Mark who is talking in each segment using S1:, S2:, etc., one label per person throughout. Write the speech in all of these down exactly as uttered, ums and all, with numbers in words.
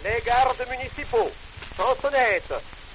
S1: Les gardes municipaux, chansonnette.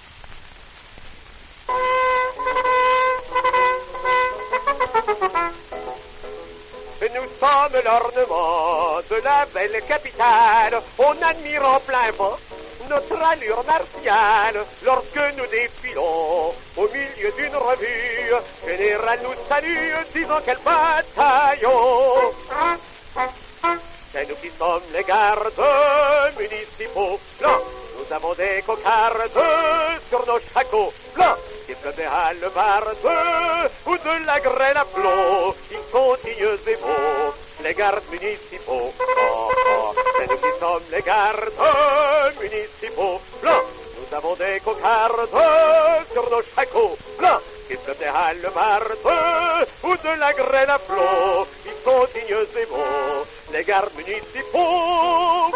S1: Nous sommes l'ornement de la belle capitale. On admire en plein vent notre allure martiale lorsque nous défilons au milieu d'une revue. Général nous salue, disons quel bataillon. C'est nous qui sommes les gardes municipaux. Blancs, nous avons des cocardes sur nos shakos. Blancs, des fleurs de hallebardes ou de la grêle à flot. Ils sont dignes et beaux, les gardes municipaux. Oh, oh, c'est nous qui sommes les gardes municipaux. Blancs, nous avons des cocardes sur nos shakos. Blancs, des fleurs de hallebardes ou de la grêle à flot. Ils sont dignes et beaux, les gardes municipaux.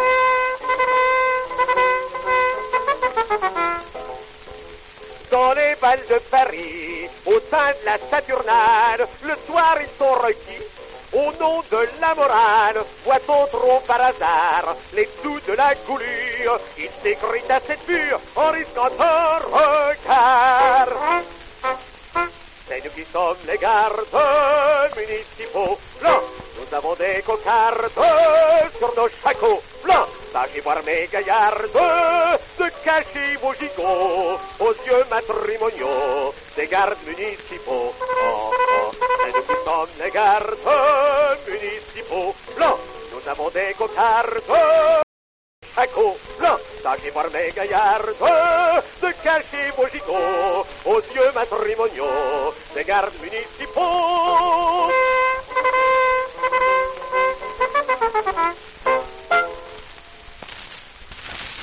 S1: Dans les balles de Paris, au sein de la Saturnale, le soir ils sont requis. Au nom de la morale, voit-on trop par hasard les sous de la coulure. Ils s'écrient à cette mur en risquant un regard. C'est nous qui sommes les gardes municipaux. Blancs, nous avons des cocardes sur nos shakos. Blancs, sachez voir mes gaillardes de cacher vos gigots aux yeux matrimoniaux des gardes municipaux. Oh, oh, c'est nous qui sommes les gardes municipaux. Blancs, nous avons des cocardes shakos. Blancs, sachez voir mes gaillardes de cacher vos gigots aux yeux matrimoniaux des gardes municipaux.